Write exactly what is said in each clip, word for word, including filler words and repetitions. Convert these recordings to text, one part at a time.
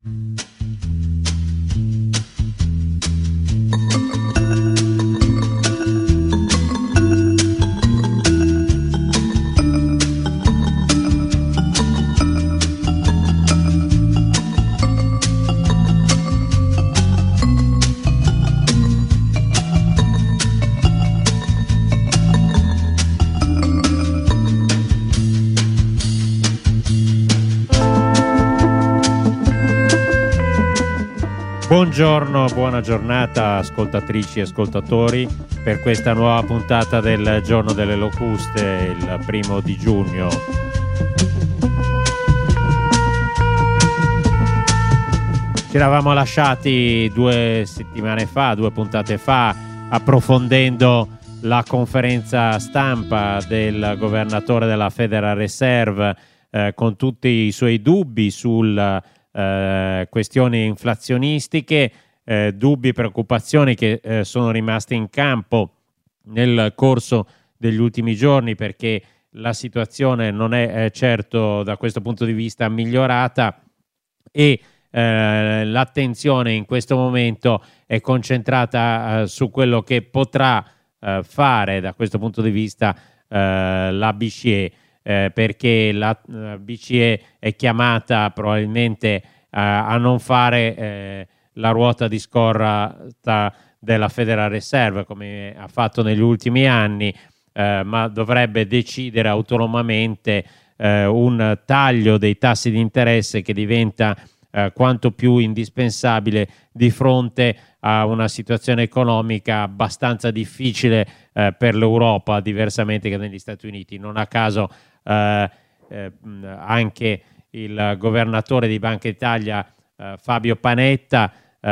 Buongiorno, buona giornata ascoltatrici e ascoltatori per questa nuova puntata del Giorno delle Locuste, il primo di giugno. Ci eravamo lasciati due settimane fa, due puntate fa, approfondendo la conferenza stampa del governatore della Federal Reserve eh, con tutti i suoi dubbi sul Uh, questioni inflazionistiche, uh, dubbi e preoccupazioni che uh, sono rimasti in campo nel corso degli ultimi giorni, perché la situazione non è eh, certo da questo punto di vista migliorata e uh, l'attenzione in questo momento è concentrata uh, su quello che potrà uh, fare da questo punto di vista uh, la B C E. Eh, perché la uh, B C E è chiamata probabilmente uh, a non fare eh, la ruota di scorta della Federal Reserve come ha fatto negli ultimi anni, eh, ma dovrebbe decidere autonomamente eh, un taglio dei tassi di interesse che diventa eh, quanto più indispensabile di fronte a una situazione economica abbastanza difficile eh, per l'Europa, diversamente che negli Stati Uniti. Non a caso eh, eh, anche il governatore di Banca Italia eh, Fabio Panetta eh,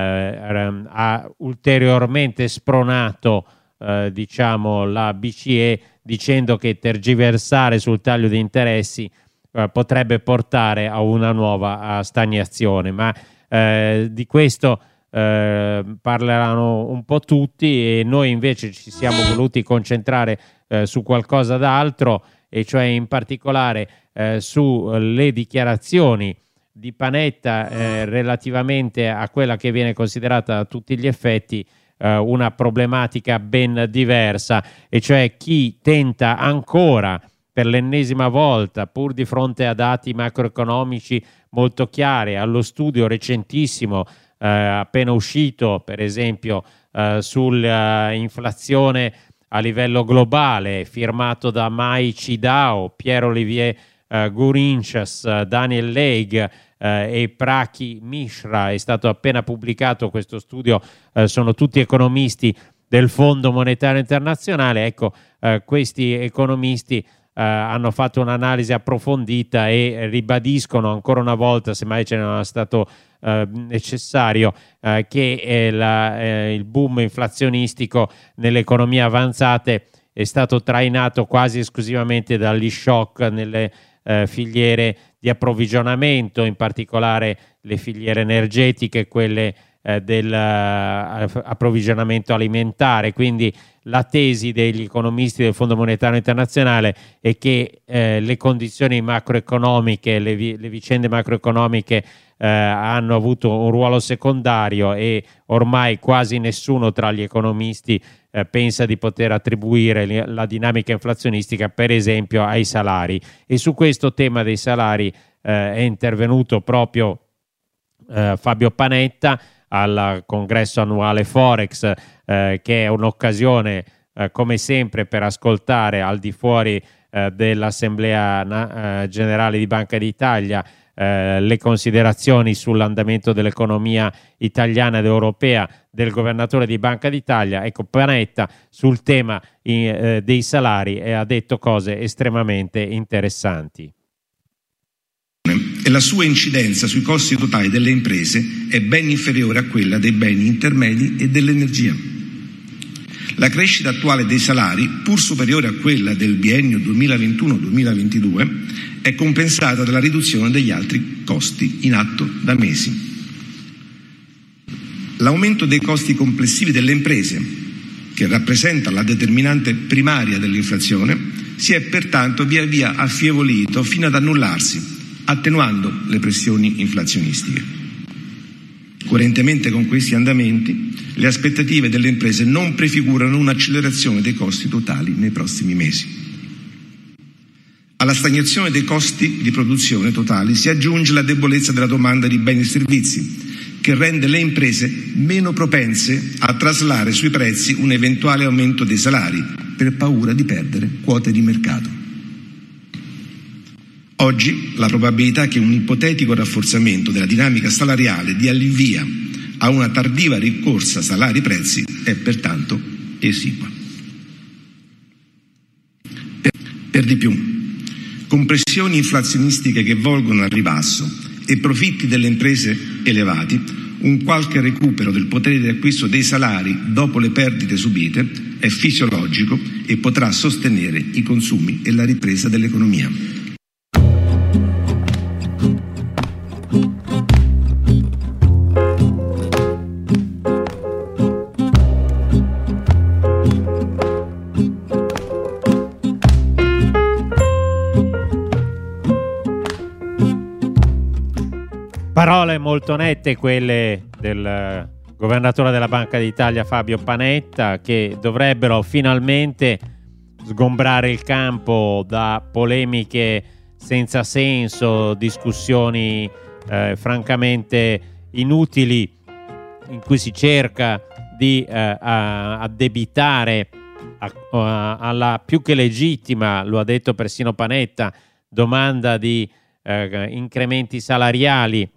ha ulteriormente spronato eh, diciamo la B C E, dicendo che tergiversare sul taglio di interessi eh, potrebbe portare a una nuova stagnazione, ma eh, di questo Eh, parleranno un po' tutti, e noi invece ci siamo voluti concentrare eh, su qualcosa d'altro, e cioè in particolare eh, sulle dichiarazioni di Panetta eh, relativamente a quella che viene considerata a tutti gli effetti eh, una problematica ben diversa, e cioè chi tenta ancora per l'ennesima volta, pur di fronte a dati macroeconomici molto chiari, allo studio recentissimo Eh, appena uscito, per esempio eh, sull'inflazione a livello globale, firmato da Mai Cidao, Pierre-Olivier eh, Gourinchas, Daniel Leigh eh, e Praki Mishra. È stato appena pubblicato questo studio, eh, sono tutti economisti del Fondo Monetario Internazionale. Ecco, eh, questi economisti Uh, hanno fatto un'analisi approfondita e ribadiscono ancora una volta, semmai ce n'era stato uh, necessario, uh, che eh, la, eh, il boom inflazionistico nelle economie avanzate è stato trainato quasi esclusivamente dagli shock nelle uh, filiere di approvvigionamento, in particolare le filiere energetiche, quelle uh, dell'approvvigionamento uh, alimentare. Quindi la tesi degli economisti del Fondo Monetario Internazionale è che eh, le condizioni macroeconomiche, le, vi- le vicende macroeconomiche eh, hanno avuto un ruolo secondario, e ormai quasi nessuno tra gli economisti eh, pensa di poter attribuire li- la dinamica inflazionistica, per esempio, ai salari. E su questo tema dei salari eh, è intervenuto proprio eh, Fabio Panetta al congresso annuale Forex, eh, che è un'occasione eh, come sempre per ascoltare al di fuori eh, dell'Assemblea na- eh, Generale di Banca d'Italia eh, le considerazioni sull'andamento dell'economia italiana ed europea del governatore di Banca d'Italia. Ecco, Panetta sul tema eh, dei salari eh, ha detto cose estremamente interessanti. E la sua incidenza sui costi totali delle imprese è ben inferiore a quella dei beni intermedi e dell'energia. La crescita attuale dei salari, pur superiore a quella del biennio duemilaventuno duemilaventidue, è compensata dalla riduzione degli altri costi in atto da mesi. L'aumento dei costi complessivi delle imprese, che rappresenta la determinante primaria dell'inflazione, si è pertanto via via affievolito fino ad annullarsi, attenuando le pressioni inflazionistiche. Coerentemente con questi andamenti, le aspettative delle imprese non prefigurano un'accelerazione dei costi totali nei prossimi mesi. Alla stagnazione dei costi di produzione totali si aggiunge la debolezza della domanda di beni e servizi, che rende le imprese meno propense a traslare sui prezzi un eventuale aumento dei salari per paura di perdere quote di mercato. Oggi la probabilità che un ipotetico rafforzamento della dinamica salariale dia il via a una tardiva ricorsa salari-prezzi è pertanto esigua. Per, per di più, con pressioni inflazionistiche che volgono al ribasso e profitti delle imprese elevati, un qualche recupero del potere di acquisto dei salari dopo le perdite subite è fisiologico e potrà sostenere i consumi e la ripresa dell'economia. Parole molto nette quelle del governatore della Banca d'Italia Fabio Panetta, che dovrebbero finalmente sgombrare il campo da polemiche senza senso, discussioni eh, francamente inutili in cui si cerca di eh, addebitare a, a, alla più che legittima, lo ha detto persino Panetta, domanda di eh, incrementi salariali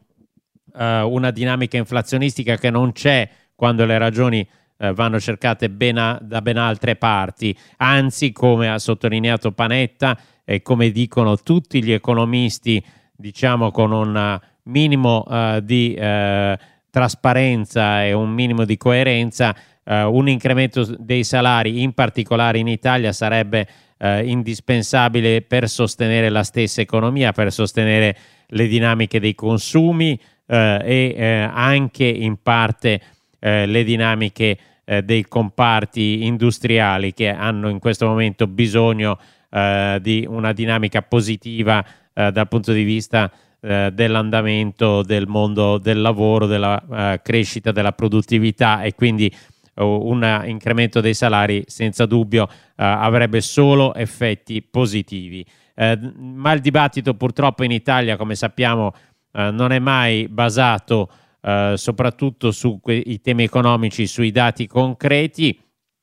Uh, una dinamica inflazionistica che non c'è quando le ragioni uh, vanno cercate ben a, da ben altre parti. Anzi, come ha sottolineato Panetta e come dicono tutti gli economisti, diciamo con un minimo uh, di uh, trasparenza e un minimo di coerenza, uh, un incremento dei salari, in particolare in Italia, sarebbe uh, indispensabile per sostenere la stessa economia, per sostenere le dinamiche dei consumi, Uh, e uh, anche in parte uh, le dinamiche uh, dei comparti industriali, che hanno in questo momento bisogno uh, di una dinamica positiva uh, dal punto di vista uh, dell'andamento del mondo del lavoro, della uh, crescita della produttività, e quindi uh, un incremento dei salari senza dubbio uh, avrebbe solo effetti positivi. Uh, ma il dibattito purtroppo in Italia, come sappiamo, Uh, non è mai basato uh, soprattutto sui que- temi economici, sui dati concreti,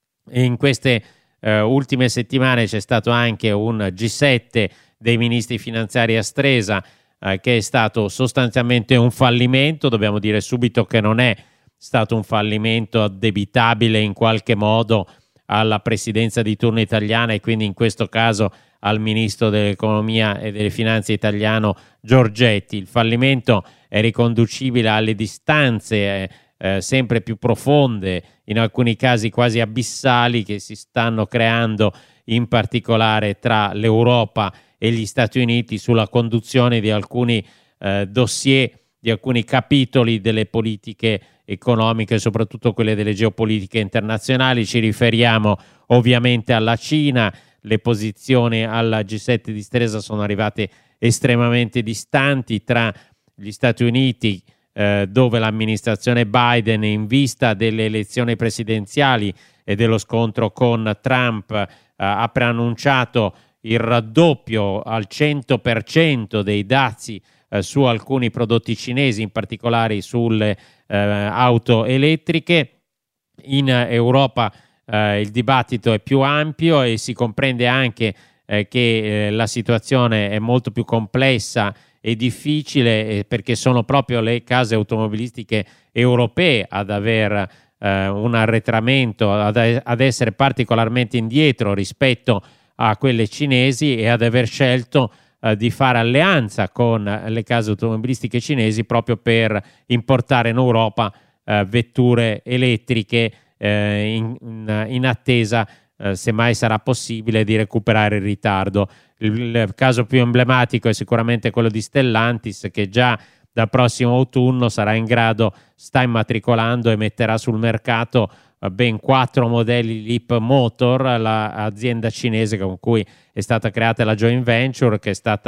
e in queste uh, ultime settimane c'è stato anche un G sette dei ministri finanziari a Stresa uh, che è stato sostanzialmente un fallimento. Dobbiamo dire subito che non è stato un fallimento addebitabile in qualche modo alla presidenza di turno italiana, e quindi in questo caso al ministro dell'economia e delle finanze italiano Giorgetti. Il fallimento è riconducibile alle distanze eh, eh, sempre più profonde, in alcuni casi quasi abissali, che si stanno creando in particolare tra l'Europa e gli Stati Uniti sulla conduzione di alcuni eh, dossier, di alcuni capitoli delle politiche economiche, soprattutto quelle delle geopolitiche internazionali. Ci riferiamo ovviamente alla Cina. Le posizioni alla G sette di Stresa sono arrivate estremamente distanti tra gli Stati Uniti, eh, dove l'amministrazione Biden, in vista delle elezioni presidenziali e dello scontro con Trump, eh, ha preannunciato il raddoppio al cento per cento dei dazi eh, su alcuni prodotti cinesi, in particolare sulle eh, auto elettriche. In Europa Uh, il dibattito è più ampio e si comprende anche eh, che eh, la situazione è molto più complessa e difficile, eh, perché sono proprio le case automobilistiche europee ad aver eh, un arretramento, ad, ad essere particolarmente indietro rispetto a quelle cinesi, e ad aver scelto eh, di fare alleanza con le case automobilistiche cinesi proprio per importare in Europa eh, vetture elettriche, Eh, in, in, in attesa, eh, se mai sarà possibile, di recuperare il ritardo. Il, il caso più emblematico è sicuramente quello di Stellantis, che già dal prossimo autunno sarà in grado, sta immatricolando e metterà sul mercato eh, ben quattro modelli Leapmotor, l'azienda cinese con cui è stata creata la joint venture, che è stata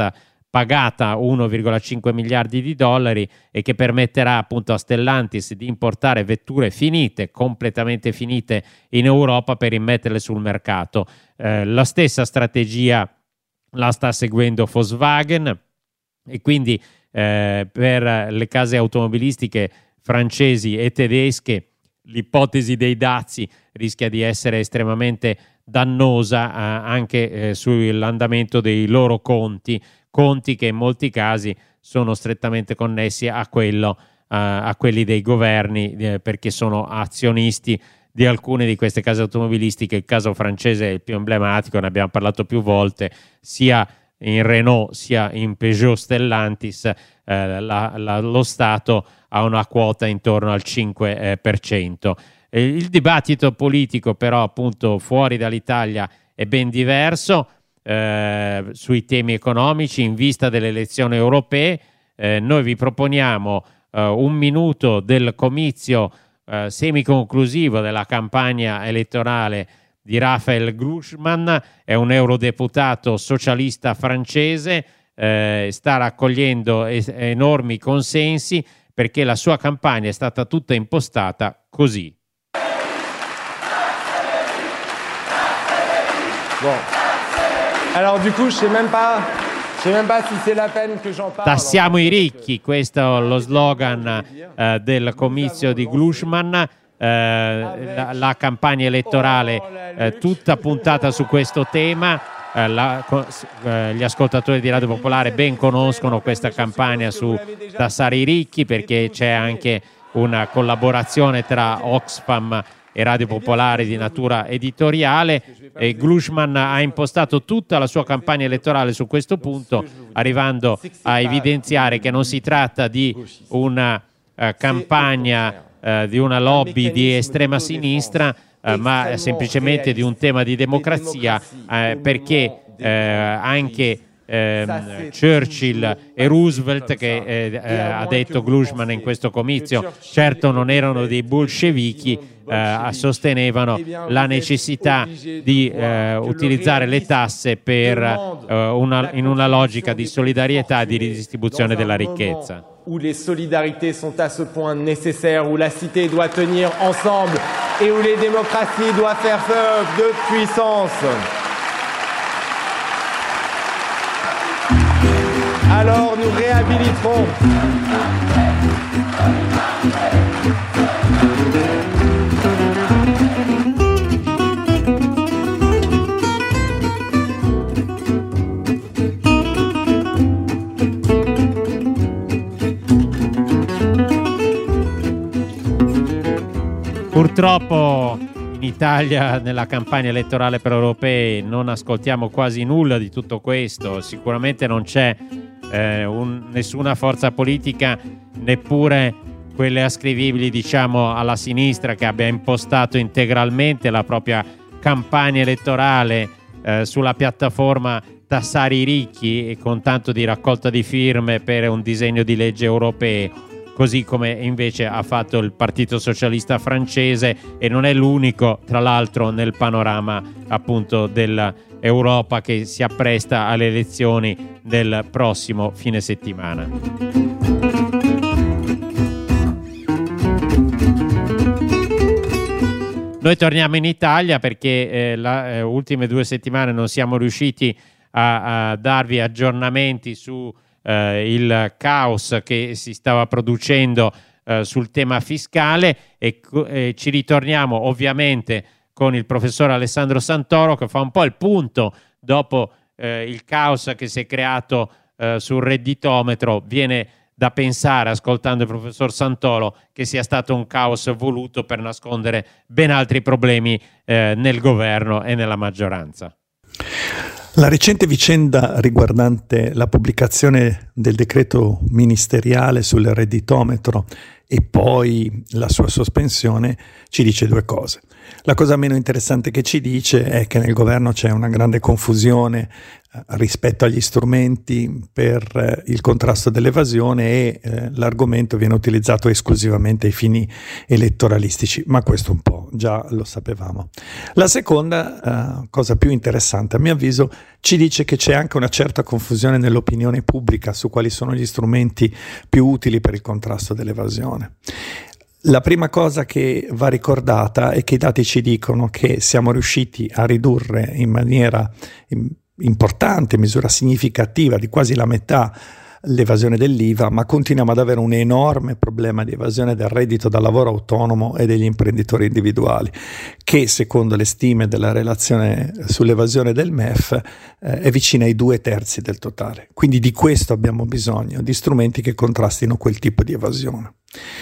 pagata uno virgola cinque miliardi di dollari e che permetterà appunto a Stellantis di importare vetture finite, completamente finite in Europa per immetterle sul mercato. Eh, la stessa strategia la sta seguendo Volkswagen e quindi eh, per le case automobilistiche francesi e tedesche l'ipotesi dei dazi rischia di essere estremamente dannosa eh, anche eh, sull'andamento dei loro conti, conti che in molti casi sono strettamente connessi a, quello, eh, a quelli dei governi eh, perché sono azionisti di alcune di queste case automobilistiche. Il caso francese è il più emblematico, ne abbiamo parlato più volte, sia in Renault sia in Peugeot Stellantis eh, la, la, lo Stato ha una quota intorno al cinque per cento. Eh, il dibattito politico però appunto fuori dall'Italia è ben diverso eh, sui temi economici in vista delle elezioni europee. Eh, noi vi proponiamo eh, un minuto del comizio eh, semiconclusivo della campagna elettorale di Raphael Glucksmann, è un eurodeputato socialista francese, eh, sta raccogliendo es- enormi consensi perché la sua campagna è stata tutta impostata così. Bon. Alors du coup, je sais même pas, je sais même pas si c'est la peine que j'en parle. Tassiamo i ricchi, questo è lo slogan eh, del comizio di Glucksmann. Eh, la, la campagna elettorale eh, tutta puntata su questo tema. Eh, la, eh, gli ascoltatori di Radio Popolare ben conoscono questa campagna su tassare i ricchi perché c'è anche una collaborazione tra Oxfam e Radio Popolare di natura editoriale e Glucksmann ha impostato tutta la sua campagna elettorale su questo punto, arrivando a evidenziare che non si tratta di una uh, campagna Uh, di una lobby di estrema sinistra, uh, ma semplicemente di un tema di democrazia, uh, perché uh, anche uh, Churchill e Roosevelt, che uh, uh, ha detto Glucksmann in questo comizio, certo non erano dei bolscevichi, uh, sostenevano la necessità di uh, utilizzare le tasse per, uh, una, in una logica di solidarietà e di ridistribuzione della ricchezza. Où les solidarités sont à ce point nécessaires, où la cité doit tenir ensemble et où les démocraties doivent faire preuve de puissance. Alors nous réhabiliterons Purtroppo in Italia nella campagna elettorale per europee non ascoltiamo quasi nulla di tutto questo, sicuramente non c'è eh, un, nessuna forza politica, neppure quelle ascrivibili diciamo alla sinistra, che abbia impostato integralmente la propria campagna elettorale eh, sulla piattaforma tassare i ricchi e con tanto di raccolta di firme per un disegno di legge europeo, così come invece ha fatto il Partito Socialista francese, e non è l'unico tra l'altro nel panorama appunto dell'Europa che si appresta alle elezioni del prossimo fine settimana. Noi torniamo in Italia perché eh, le eh, ultime due settimane non siamo riusciti a, a darvi aggiornamenti su eh, il caos che si stava producendo eh, sul tema fiscale e eh, ci ritorniamo ovviamente con il professor Alessandro Santoro, che fa un po' il punto dopo eh, il caos che si è creato eh, sul redditometro. Viene da pensare, ascoltando il professor Santoro, che sia stato un caos voluto per nascondere ben altri problemi eh, nel governo e nella maggioranza. La recente vicenda riguardante la pubblicazione del decreto ministeriale sul redditometro e poi la sua sospensione ci dice due cose. La cosa meno interessante che ci dice è che nel governo c'è una grande confusione eh, rispetto agli strumenti per eh, il contrasto dell'evasione e eh, l'argomento viene utilizzato esclusivamente ai fini elettoralistici, ma questo un po' già lo sapevamo. La seconda eh, cosa più interessante a mio avviso ci dice che c'è anche una certa confusione nell'opinione pubblica su quali sono gli strumenti più utili per il contrasto dell'evasione. La prima cosa che va ricordata è che i dati ci dicono che siamo riusciti a ridurre in maniera importante, in misura significativa, di quasi la metà l'evasione dell'I V A, ma continuiamo ad avere un enorme problema di evasione del reddito da lavoro autonomo e degli imprenditori individuali, che secondo le stime della relazione sull'evasione del M E F eh, è vicina ai due terzi del totale. Quindi di questo abbiamo bisogno, di strumenti che contrastino quel tipo di evasione.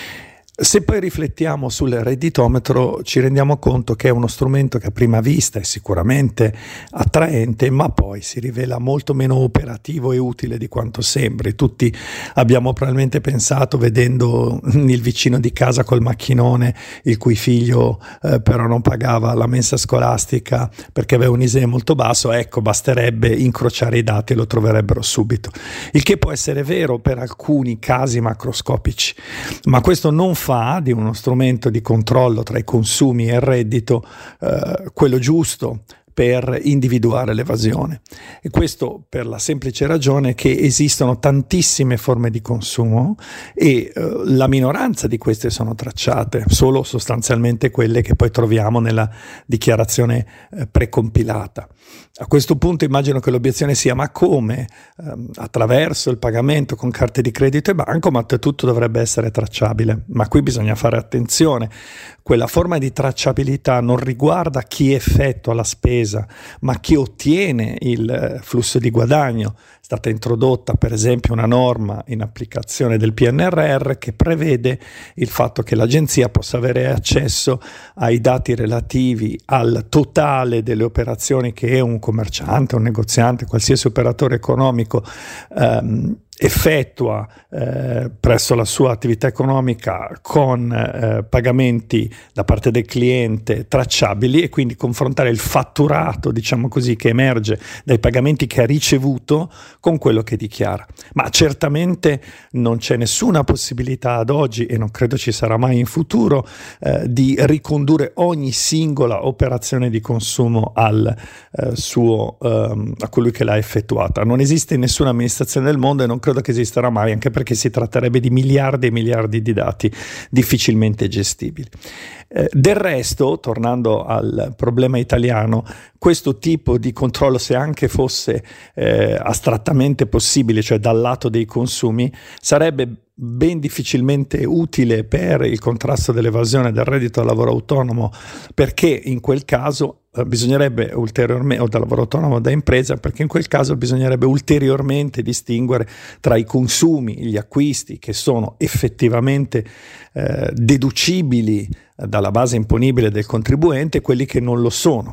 Se poi riflettiamo sul redditometro ci rendiamo conto che è uno strumento che a prima vista è sicuramente attraente, ma poi si rivela molto meno operativo e utile di quanto sembri. Tutti abbiamo probabilmente pensato, vedendo il vicino di casa col macchinone, il cui figlio eh, però non pagava la mensa scolastica perché aveva un I S E E molto basso, ecco, basterebbe incrociare i dati e lo troverebbero subito. Il che può essere vero per alcuni casi macroscopici, ma questo non fa di uno strumento di controllo tra i consumi e il reddito eh, quello giusto per individuare l'evasione. E questo per la semplice ragione che esistono tantissime forme di consumo e eh, la minoranza di queste sono tracciate, solo sostanzialmente quelle che poi troviamo nella dichiarazione eh, precompilata. A questo punto immagino che l'obiezione sia: ma come? Eh, attraverso il pagamento con carte di credito e bancomat tutto dovrebbe essere tracciabile, ma qui bisogna fare attenzione. Quella forma di tracciabilità non riguarda chi effettua la spesa, ma chi ottiene il flusso di guadagno. È stata introdotta per esempio una norma in applicazione del P N R R che prevede il fatto che l'agenzia possa avere accesso ai dati relativi al totale delle operazioni che un commerciante, un negoziante, qualsiasi operatore economico ehm, effettua eh, presso la sua attività economica con eh, pagamenti da parte del cliente tracciabili, e quindi confrontare il fatturato, diciamo così, che emerge dai pagamenti che ha ricevuto con quello che dichiara. Ma certamente non c'è nessuna possibilità ad oggi, e non credo ci sarà mai in futuro, eh, di ricondurre ogni singola operazione di consumo al eh, suo ehm, a colui che l'ha effettuata. Non esiste in nessuna amministrazione del mondo e non credo che esisterà mai, anche perché si tratterebbe di miliardi e miliardi di dati difficilmente gestibili. Eh, del resto, tornando al problema italiano, questo tipo di controllo, se anche fosse eh, astrattamente possibile, cioè dal lato dei consumi, sarebbe ben difficilmente utile per il contrasto dell'evasione del reddito da lavoro autonomo, perché in quel caso eh, bisognerebbe ulteriormente, o da lavoro autonomo o da impresa, perché in quel caso bisognerebbe ulteriormente distinguere tra i consumi, gli acquisti che sono effettivamente eh, deducibili dalla base imponibile del contribuente e quelli che non lo sono.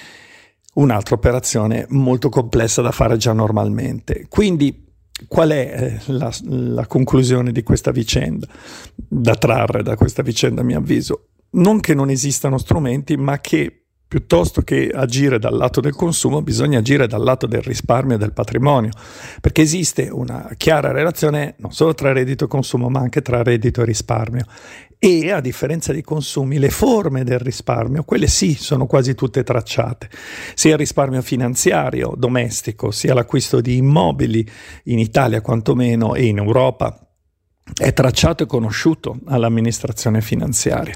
Un'altra operazione molto complessa da fare già normalmente. Quindi qual è la, la conclusione di questa vicenda, da trarre da questa vicenda, a mio avviso? Non che non esistano strumenti, ma che piuttosto che agire dal lato del consumo bisogna agire dal lato del risparmio e del patrimonio, perché esiste una chiara relazione non solo tra reddito e consumo, ma anche tra reddito e risparmio. E a differenza dei consumi, le forme del risparmio, quelle sì, sono quasi tutte tracciate, sia il risparmio finanziario domestico, sia l'acquisto di immobili in Italia quantomeno e in Europa è tracciato e conosciuto all'amministrazione finanziaria.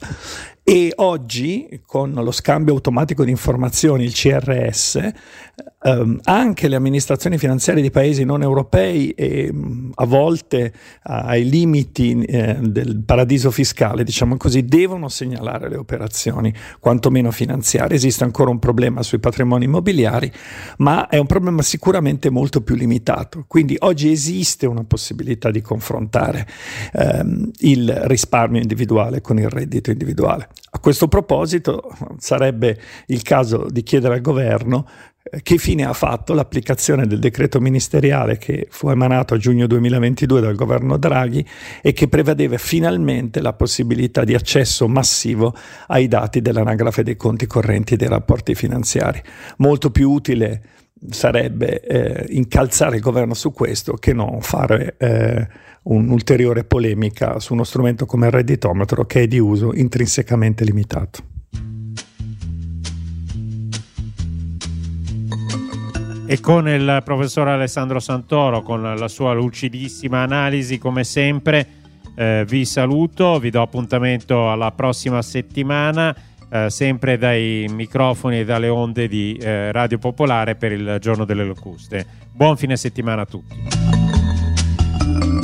E oggi, con lo scambio automatico di informazioni, il C R S, ehm, anche le amministrazioni finanziarie di paesi non europei e mh, a volte ai limiti eh, del paradiso fiscale, diciamo così, devono segnalare le operazioni, quantomeno finanziarie. Esiste ancora un problema sui patrimoni immobiliari, ma è un problema sicuramente molto più limitato. Quindi oggi esiste una possibilità di confrontare ehm, il risparmio individuale con il reddito individuale. A questo proposito sarebbe il caso di chiedere al governo Che fine ha fatto l'applicazione del decreto ministeriale che fu emanato a giugno duemilaventidue dal governo Draghi e che prevedeva finalmente la possibilità di accesso massivo ai dati dell'anagrafe dei conti correnti e dei rapporti finanziari. Molto più utile sarebbe eh, incalzare il governo su questo che non fare eh, un'ulteriore polemica su uno strumento come il redditometro, che è di uso intrinsecamente limitato. E con il professor Alessandro Santoro, con la sua lucidissima analisi come sempre, eh, vi saluto, vi do appuntamento alla prossima settimana, eh, sempre dai microfoni e dalle onde di eh, Radio Popolare per il Giorno delle Locuste. Buon fine settimana a tutti.